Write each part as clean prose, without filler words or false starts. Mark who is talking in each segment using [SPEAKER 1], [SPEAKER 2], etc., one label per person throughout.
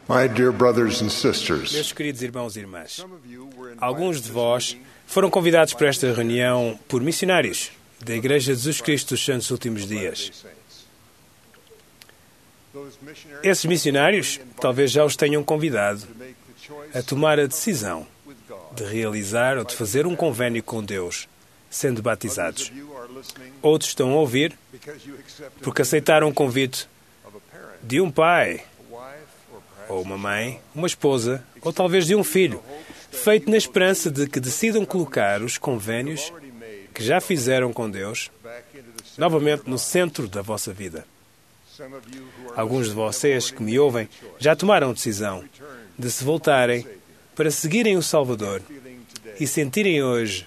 [SPEAKER 1] My dear brothers and sisters,
[SPEAKER 2] Meus queridos irmãos e irmãs, alguns de vós foram convidados para esta reunião por missionários da Igreja de Jesus Cristo dos Santos Últimos Dias. Esses missionários talvez já os tenham convidado a tomar a decisão de realizar ou de fazer um convênio com Deus, sendo batizados. Outros estão a ouvir porque aceitaram o convite de um pai, ou uma mãe, uma esposa, ou talvez de um filho, feito na esperança de que decidam colocar os convênios que já fizeram com Deus novamente no centro da vossa vida. Alguns de vocês que me ouvem já tomaram a decisão de se voltarem para seguirem o Salvador e sentem hoje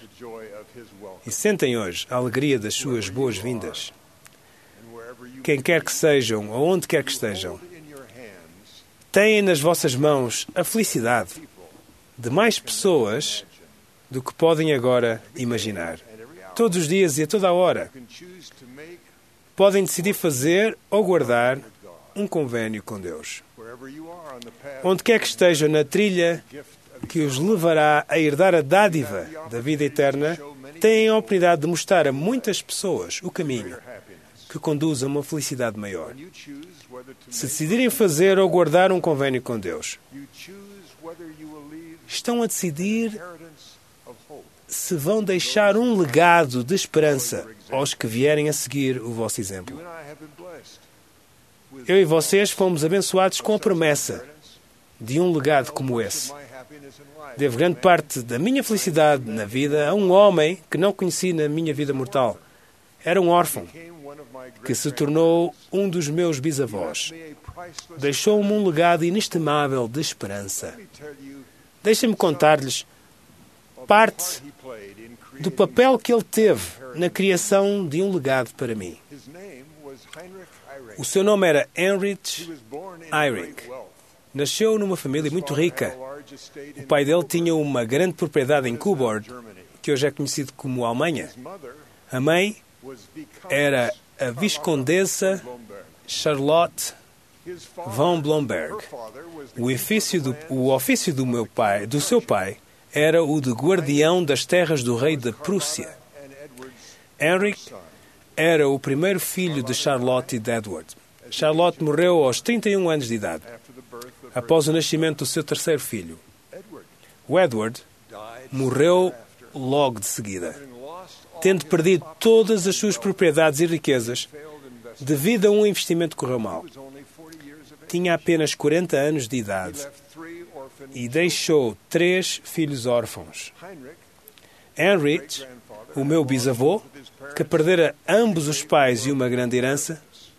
[SPEAKER 2] a alegria das suas boas-vindas. Quem quer que sejam, ou onde quer que estejam, têm nas vossas mãos a felicidade de mais pessoas do que podem agora imaginar. Todos os dias e a toda a hora, podem decidir fazer ou guardar um convênio com Deus. Onde quer que estejam na trilha que os levará a herdar a dádiva da vida eterna, têm a oportunidade de mostrar a muitas pessoas o caminho que conduz a uma felicidade maior. Se decidirem fazer ou guardar um convênio com Deus, estão a decidir se vão deixar um legado de esperança aos que vierem a seguir o vosso exemplo. Eu e vocês fomos abençoados com a promessa de um legado como esse. Devo grande parte da minha felicidade na vida a um homem que não conheci na minha vida mortal. Era um órfão que se tornou um dos meus bisavós. Deixou-me um legado inestimável de esperança. Deixem-me contar-lhes parte do papel que ele teve na criação de um legado para mim. O seu nome era Heinrich Eyring. Nasceu numa família muito rica. O pai dele tinha uma grande propriedade em Coburg, que hoje é conhecido como Alemanha. A mãe era a Viscondessa Charlotte von Blomberg. O ofício do seu pai era o de guardião das terras do rei da Prússia. Heinrich era o primeiro filho de Charlotte e de Edward. Charlotte morreu aos 31 anos de idade, após o nascimento do seu terceiro filho. O Edward morreu logo de seguida, tendo perdido todas as suas propriedades e riquezas devido a um investimento que correu mal. Tinha apenas 40 anos de idade e deixou 3 filhos órfãos. Heinrich, o meu bisavô, que perdera ambos os pais e uma grande herança,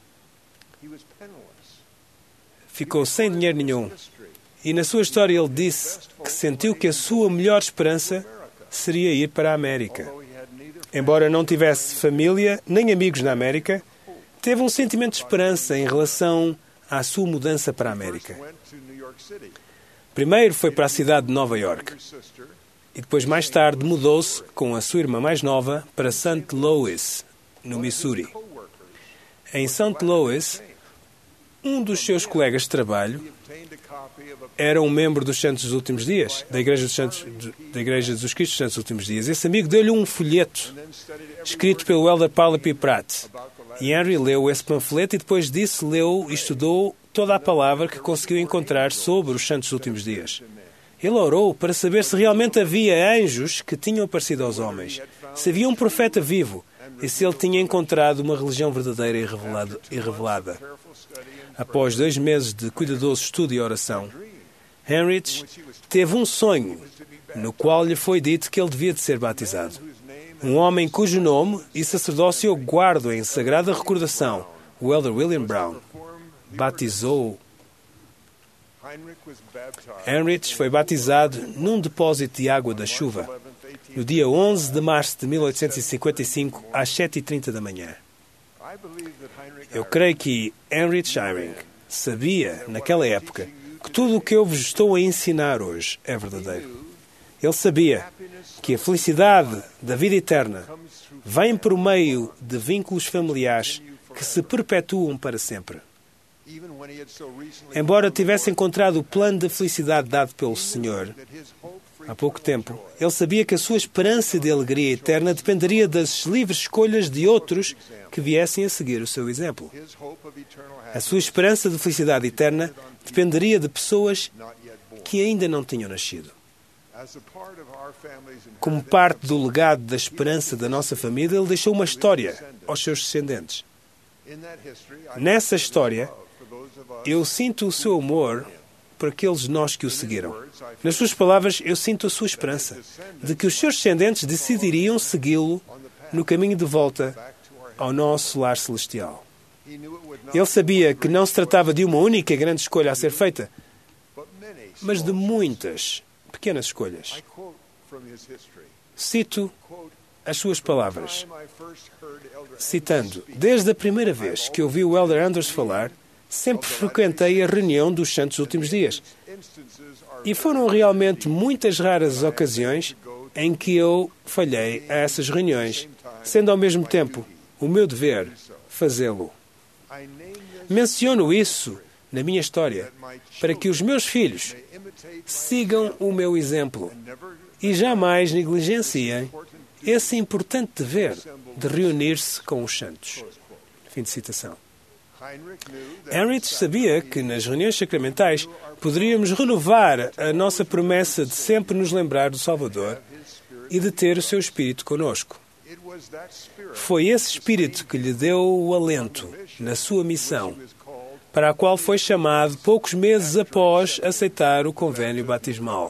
[SPEAKER 2] ficou sem dinheiro nenhum. E na sua história ele disse que sentiu que a sua melhor esperança seria ir para a América. Embora não tivesse família nem amigos na América, teve um sentimento de esperança em relação à sua mudança para a América. Primeiro foi para a cidade de Nova York e depois, mais tarde, mudou-se com a sua irmã mais nova para St. Louis, no Missouri. Em St. Louis, um dos seus colegas de trabalho era um membro dos Santos dos Últimos Dias, da Igreja de Jesus Cristo dos Santos dos Últimos Dias. Esse amigo deu-lhe um folheto escrito pelo elder Paulo P. Pratt. E Henry leu esse panfleto e depois disso leu e estudou toda a palavra que conseguiu encontrar sobre os Santos dos Últimos Dias. Ele orou para saber se realmente havia anjos que tinham aparecido aos homens, se havia um profeta vivo e se ele tinha encontrado uma religião verdadeira e revelada. Após 2 meses de cuidadoso estudo e oração, Heinrich teve um sonho no qual lhe foi dito que ele devia de ser batizado. Um homem cujo nome e sacerdócio eu guardo em sagrada recordação, o elder William Brown, batizou-o. Heinrich foi batizado num depósito de água da chuva, no dia 11 de março de 1855, às 7h30 da manhã. Eu creio que Heinrich Eyring sabia, naquela época, que tudo o que eu vos estou a ensinar hoje é verdadeiro. Ele sabia que a felicidade da vida eterna vem por meio de vínculos familiares que se perpetuam para sempre. Embora tivesse encontrado o plano de felicidade dado pelo Senhor há pouco tempo, ele sabia que a sua esperança de alegria eterna dependeria das livres escolhas de outros que viessem a seguir o seu exemplo. A sua esperança de felicidade eterna dependeria de pessoas que ainda não tinham nascido. Como parte do legado da esperança da nossa família, ele deixou uma história aos seus descendentes. Nessa história, eu sinto o seu amor por aqueles de nós que o seguiram. Nas suas palavras, eu sinto a sua esperança de que os seus descendentes decidiriam segui-lo no caminho de volta ao nosso lar celestial. Ele sabia que não se tratava de uma única grande escolha a ser feita, mas de muitas pequenas escolhas. Cito as suas palavras, citando: desde a primeira vez que ouvi o Elder Anders falar, sempre frequentei a reunião dos Santos Últimos Dias. E foram realmente muitas raras ocasiões em que eu falhei a essas reuniões, sendo ao mesmo tempo o meu dever fazê-lo. Menciono isso na minha história para que os meus filhos sigam o meu exemplo e jamais negligenciem esse importante dever de reunir-se com os santos. Fim de citação. Heinrich sabia que nas reuniões sacramentais poderíamos renovar a nossa promessa de sempre nos lembrar do Salvador e de ter o seu Espírito conosco. Foi esse Espírito que lhe deu o alento na sua missão, para a qual foi chamado poucos meses após aceitar o convênio batismal.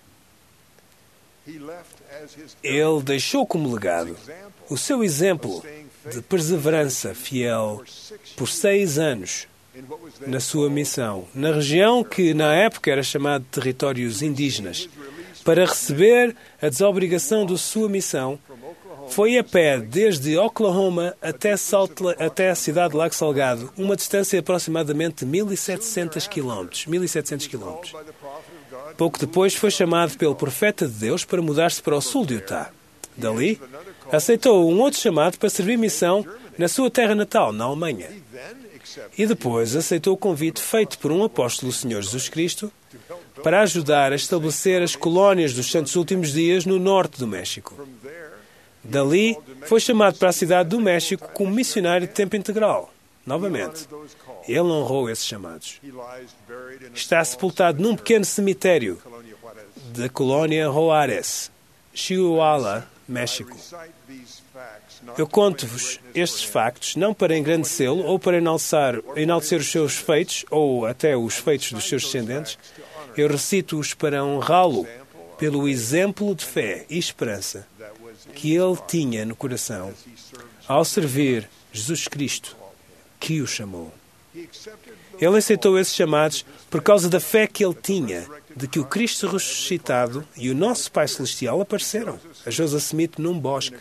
[SPEAKER 2] Ele deixou como legado o seu exemplo de perseverança fiel por 6 anos na sua missão, na região que na época era chamada de territórios indígenas. Para receber a desobrigação da sua missão, foi a pé desde Oklahoma até a cidade de Lago Salgado, uma distância de aproximadamente 1.700 quilómetros. Pouco depois foi chamado pelo profeta de Deus para mudar-se para o sul de Utah. Dali, aceitou um outro chamado para servir missão na sua terra natal, na Alemanha. E depois aceitou o convite feito por um apóstolo do Senhor Jesus Cristo para ajudar a estabelecer as colónias dos Santos Últimos Dias no norte do México. Dali, foi chamado para a cidade do México como missionário de tempo integral. Novamente, ele honrou esses chamados. Está sepultado num pequeno cemitério da colónia Juárez, Chihuahua, México. Eu conto-vos estes factos não para engrandecê-lo ou para enaltecer os seus feitos ou até os feitos dos seus descendentes. Eu recito-os para honrá-lo pelo exemplo de fé e esperança que ele tinha no coração ao servir Jesus Cristo, que o chamou. Ele aceitou esses chamados por causa da fé que ele tinha de que o Cristo ressuscitado e o nosso Pai Celestial apareceram a Joseph Smith num bosque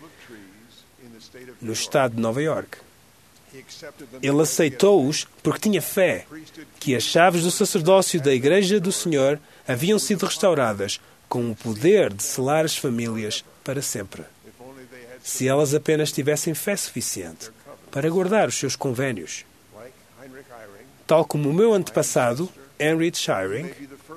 [SPEAKER 2] no estado de Nova York. Ele aceitou-os porque tinha fé que as chaves do sacerdócio da Igreja do Senhor haviam sido restauradas com o poder de selar as famílias para sempre. Se elas apenas tivessem fé suficiente para guardar os seus convênios. Tal como o meu antepassado, Heinrich Eyring,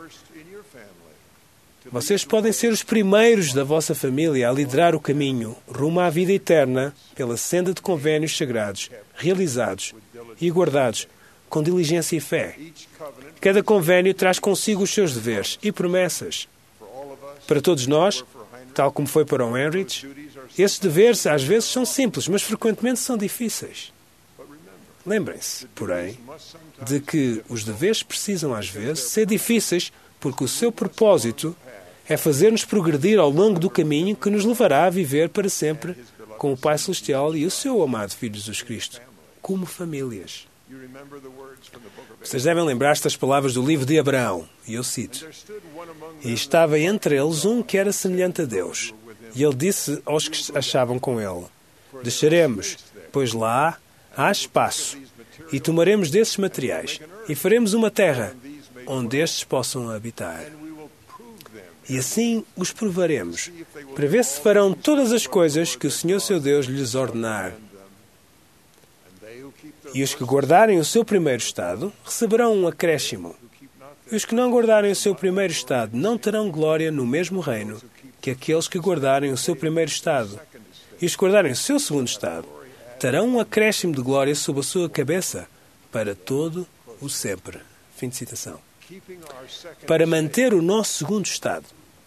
[SPEAKER 2] vocês podem ser os primeiros da vossa família a liderar o caminho rumo à vida eterna pela senda de convênios sagrados, realizados e guardados com diligência e fé. Cada convênio traz consigo os seus deveres e promessas. Para todos nós, tal como foi para o Heinrich, esses deveres às vezes são simples, mas frequentemente são difíceis. Lembrem-se, porém, de que os deveres precisam às vezes ser difíceis porque o seu propósito é fazer-nos progredir ao longo do caminho que nos levará a viver para sempre com o Pai Celestial e o seu amado Filho Jesus Cristo, como famílias. Vocês devem lembrar-se das palavras do livro de Abraão, e eu cito: "E estava entre eles um que era semelhante a Deus, e ele disse aos que achavam com ele: Desceremos, pois lá há espaço, e tomaremos desses materiais, e faremos uma terra onde estes possam habitar. E assim os provaremos, para ver se farão todas as coisas que o Senhor seu Deus lhes ordenar. E os que guardarem o seu primeiro estado receberão um acréscimo. E os que não guardarem o seu primeiro estado não terão glória no mesmo reino que aqueles que guardarem o seu primeiro estado. E os que guardarem o seu segundo estado terão um acréscimo de glória sobre a sua cabeça para todo o sempre. Fim de citação. Para manter o nosso segundo estado,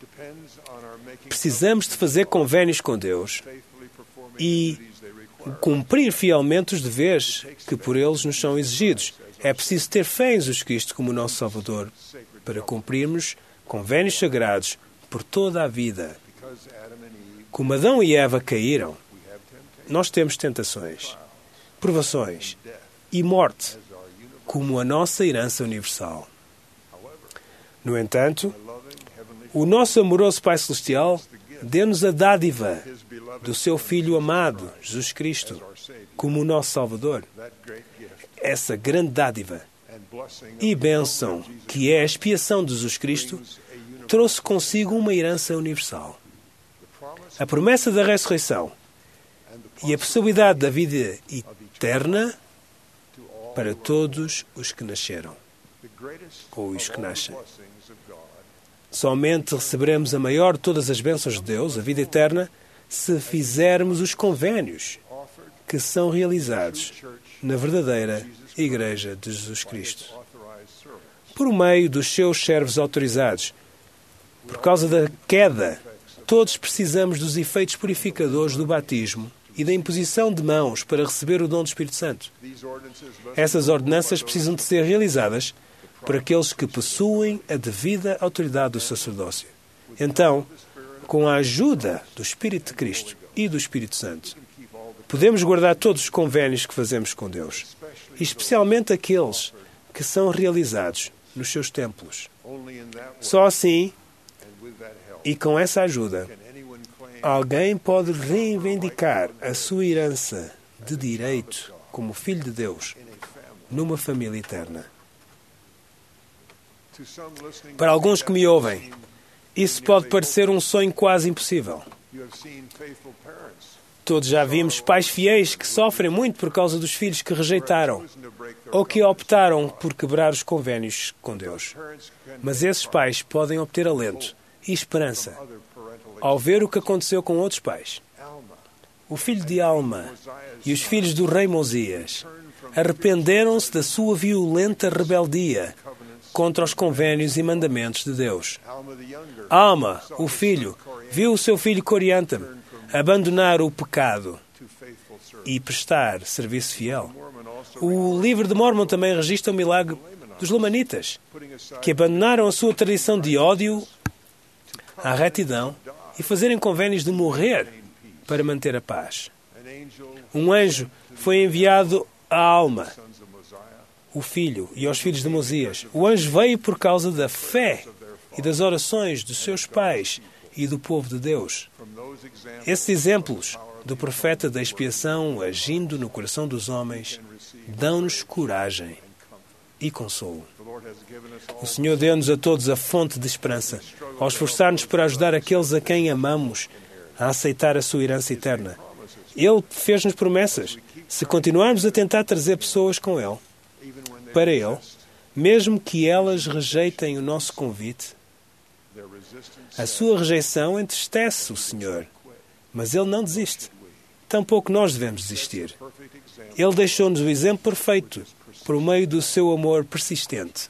[SPEAKER 2] precisamos de fazer convénios com Deus e cumprir fielmente os deveres que por eles nos são exigidos. É preciso ter fé em Jesus Cristo como nosso Salvador para cumprirmos convénios sagrados por toda a vida. Como Adão e Eva caíram, nós temos tentações, provações e morte como a nossa herança universal. No entanto, o nosso amoroso Pai Celestial deu-nos a dádiva do seu Filho amado, Jesus Cristo, como o nosso Salvador. Essa grande dádiva e bênção, que é a expiação de Jesus Cristo, trouxe consigo uma herança universal. A promessa da ressurreição e a possibilidade da vida eterna para todos os que nasceram, ou os que nascem. Somente receberemos a maior de todas as bênçãos de Deus, a vida eterna, se fizermos os convénios que são realizados na verdadeira Igreja de Jesus Cristo, por meio dos seus servos autorizados. Por causa da queda, todos precisamos dos efeitos purificadores do batismo e da imposição de mãos para receber o dom do Espírito Santo. Essas ordenanças precisam de ser realizadas por aqueles que possuem a devida autoridade do sacerdócio. Então, com a ajuda do Espírito de Cristo e do Espírito Santo, podemos guardar todos os convénios que fazemos com Deus, especialmente aqueles que são realizados nos seus templos. Só assim, e com essa ajuda, alguém pode reivindicar a sua herança de direito como filho de Deus numa família eterna. Para alguns que me ouvem, isso pode parecer um sonho quase impossível. Todos já vimos pais fiéis que sofrem muito por causa dos filhos que rejeitaram ou que optaram por quebrar os convénios com Deus. Mas esses pais podem obter alento e esperança ao ver o que aconteceu com outros pais. O filho de Alma e os filhos do rei Mosias arrependeram-se da sua violenta rebeldia contra os convénios e mandamentos de Deus. Alma, o filho, viu o seu filho Coriantum abandonar o pecado e prestar serviço fiel. O livro de Mórmon também registra o milagre dos Lamanitas, que abandonaram a sua tradição de ódio à retidão e fazerem convénios de morrer para manter a paz. Um anjo foi enviado a Alma, o filho, e aos filhos de Mosias. O anjo veio por causa da fé e das orações dos seus pais e do povo de Deus. Esses exemplos do profeta da expiação agindo no coração dos homens dão-nos coragem e consolo. O Senhor deu-nos a todos a fonte de esperança, ao esforçar-nos por ajudar aqueles a quem amamos a aceitar a sua herança eterna. Ele fez-nos promessas. Se continuarmos a tentar trazer pessoas com Ele, para Ele, mesmo que elas rejeitem o nosso convite, a sua rejeição entristece o Senhor, mas Ele não desiste. Tampouco nós devemos desistir. Ele deixou-nos o exemplo perfeito por meio do seu amor persistente.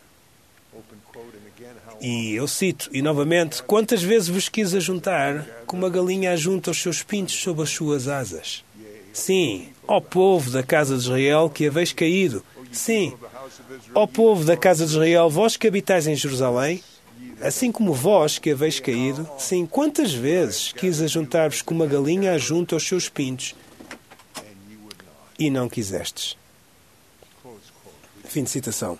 [SPEAKER 2] E eu cito, e novamente, quantas vezes vos quis ajuntar, como a galinha ajunta os seus pintos sob as suas asas? Sim, ó povo da casa de Israel que haveis caído. Sim, ó povo da casa de Israel, vós que habitais em Jerusalém, assim como vós que haveis caído, sim, quantas vezes quis ajuntar-vos como a galinha ajunta os seus pintos, e não quisestes. Fim de citação.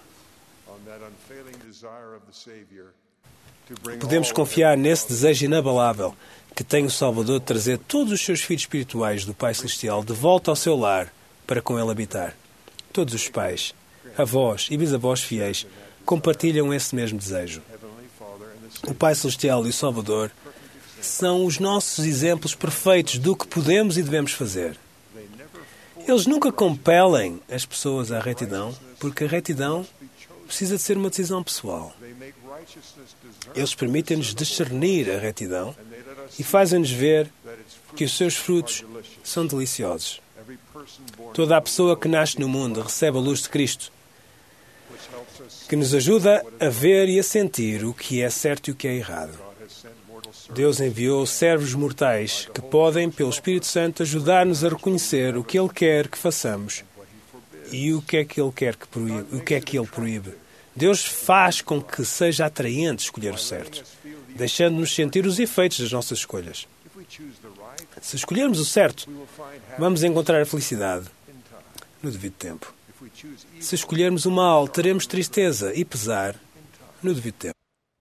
[SPEAKER 2] Podemos confiar nesse desejo inabalável que tem o Salvador de trazer todos os seus filhos espirituais do Pai Celestial de volta ao seu lar para com Ele habitar. Todos os pais, avós e bisavós fiéis compartilham esse mesmo desejo. O Pai Celestial e o Salvador são os nossos exemplos perfeitos do que podemos e devemos fazer. Eles nunca compelem as pessoas à retidão, porque a retidão precisa de ser uma decisão pessoal. Eles permitem-nos discernir a retidão e fazem-nos ver que os seus frutos são deliciosos. Toda a pessoa que nasce no mundo recebe a luz de Cristo, que nos ajuda a ver e a sentir o que é certo e o que é errado. Deus enviou servos mortais que podem, pelo Espírito Santo, ajudar-nos a reconhecer o que Ele quer que façamos e o que é que Ele quer que proíbe, o que é que Ele proíbe. Deus faz com que seja atraente escolher o certo, deixando-nos sentir os efeitos das nossas escolhas. Se escolhermos o certo, vamos encontrar a felicidade no devido tempo. Se escolhermos o mal, teremos tristeza e pesar no devido tempo.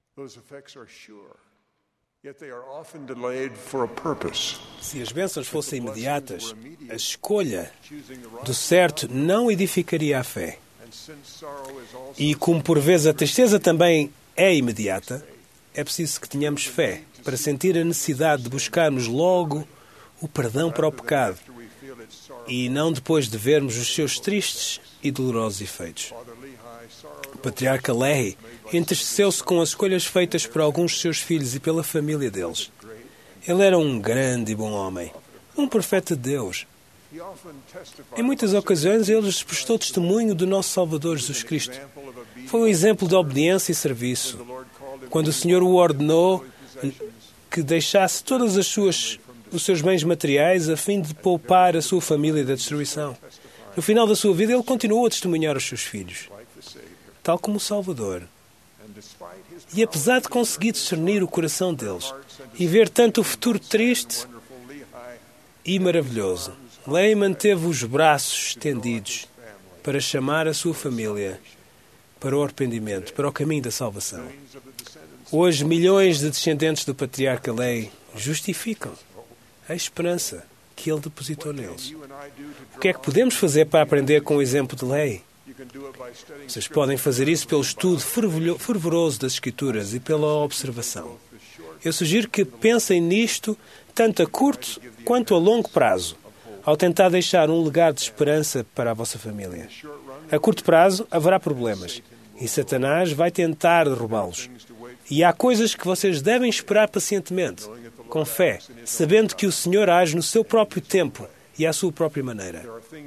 [SPEAKER 2] Se as bênçãos fossem imediatas, a escolha do certo não edificaria a fé. E como por vezes a tristeza também é imediata, é preciso que tenhamos fé para sentir a necessidade de buscarmos logo o perdão para o pecado e não depois de vermos os seus tristes e dolorosos efeitos. O patriarca Lehi entristeceu-se com as escolhas feitas por alguns de seus filhos e pela família deles. Ele era um grande e bom homem, um profeta de Deus. Em muitas ocasiões, ele lhes prestou testemunho do nosso Salvador Jesus Cristo. Foi um exemplo de obediência e serviço. Quando o Senhor o ordenou que deixasse todos os seus bens materiais a fim de poupar a sua família da destruição. No final da sua vida, ele continuou a testemunhar os seus filhos, tal como o Salvador. E apesar de conseguir discernir o coração deles e ver tanto o futuro triste e maravilhoso, Lehi manteve os braços estendidos para chamar a sua família para o arrependimento, para o caminho da salvação. Hoje, milhões de descendentes do patriarca Lehi justificam a esperança que ele depositou neles. O que é que podemos fazer para aprender com o exemplo de Lehi? Vocês podem fazer isso pelo estudo fervoroso das Escrituras e pela observação. Eu sugiro que pensem nisto tanto a curto quanto a longo prazo, ao tentar deixar um legado de esperança para a vossa família. A curto prazo haverá problemas e Satanás vai tentar derrubá-los. E há coisas que vocês devem esperar pacientemente, com fé, sabendo que o Senhor age no seu próprio tempo e à sua própria maneira.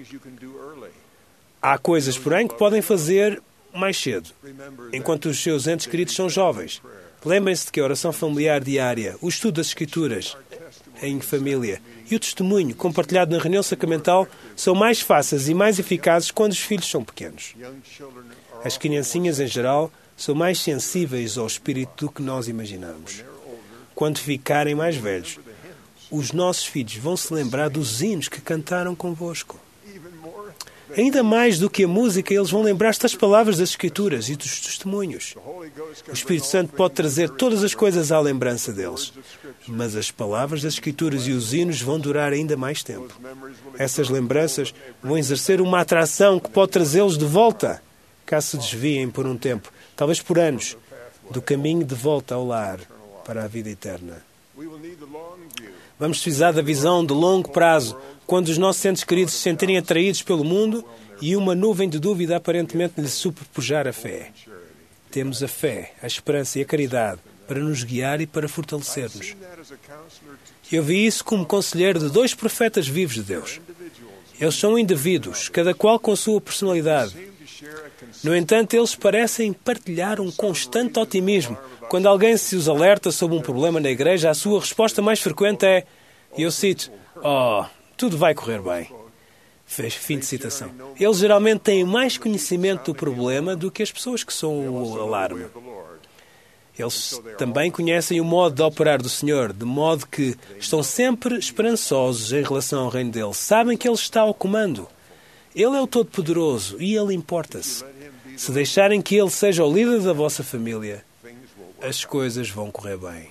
[SPEAKER 2] Há coisas, porém, que podem fazer mais cedo, enquanto os seus entes queridos são jovens. Lembrem-se de que a oração familiar diária, o estudo das Escrituras em família e o testemunho compartilhado na reunião sacramental são mais fáceis e mais eficazes quando os filhos são pequenos. As criancinhas, em geral, são mais sensíveis ao Espírito do que nós imaginamos. Quando ficarem mais velhos, os nossos filhos vão se lembrar dos hinos que cantaram convosco. Ainda mais do que a música, eles vão lembrar-se das palavras das Escrituras e dos testemunhos. O Espírito Santo pode trazer todas as coisas à lembrança deles, mas as palavras das Escrituras e os hinos vão durar ainda mais tempo. Essas lembranças vão exercer uma atração que pode trazê-los de volta, caso se desviem por um tempo, talvez por anos, do caminho de volta ao lar para a vida eterna. Vamos precisar da visão de longo prazo, quando os nossos entes queridos se sentirem atraídos pelo mundo e uma nuvem de dúvida aparentemente lhes superpujar a fé. Temos a fé, a esperança e a caridade para nos guiar e para fortalecer-nos. Eu vi isso como conselheiro de 2 profetas vivos de Deus. Eles são indivíduos, cada qual com a sua personalidade. No entanto, eles parecem partilhar um constante otimismo. Quando alguém se os alerta sobre um problema na igreja, a sua resposta mais frequente é, e eu cito, tudo vai correr bem. Fim de citação. Eles geralmente têm mais conhecimento do problema do que as pessoas que são o alarme. Eles também conhecem o modo de operar do Senhor, de modo que estão sempre esperançosos em relação ao reino dele. Sabem que Ele está ao comando. Ele é o Todo-Poderoso e Ele importa-se. Se deixarem que Ele seja o líder da vossa família, as coisas vão correr bem.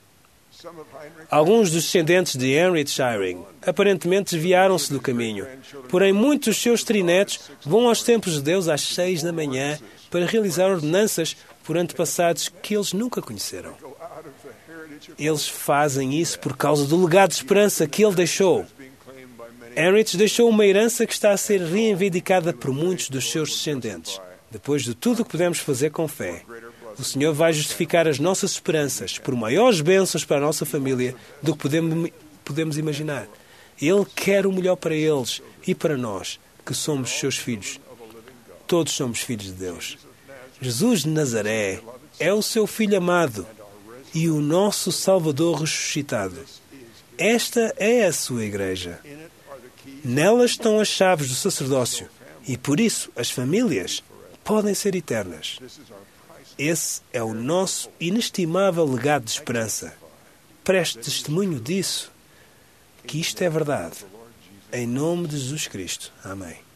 [SPEAKER 2] Alguns dos descendentes de Henry Shiring aparentemente desviaram-se do caminho, porém muitos dos seus trinetos vão aos templos de Deus às 6 da manhã para realizar ordenanças por antepassados que eles nunca conheceram. Eles fazem isso por causa do legado de esperança que ele deixou. Heinrich deixou uma herança que está a ser reivindicada por muitos dos seus descendentes. Depois de tudo o que podemos fazer com fé, o Senhor vai justificar as nossas esperanças por maiores bênçãos para a nossa família do que podemos imaginar. Ele quer o melhor para eles e para nós, que somos seus filhos. Todos somos filhos de Deus. Jesus de Nazaré é o seu Filho amado e o nosso Salvador ressuscitado. Esta é a sua igreja. Nelas estão as chaves do sacerdócio e, por isso, as famílias podem ser eternas. Esse é o nosso inestimável legado de esperança. Preste testemunho disso, que isto é verdade. Em nome de Jesus Cristo. Amém.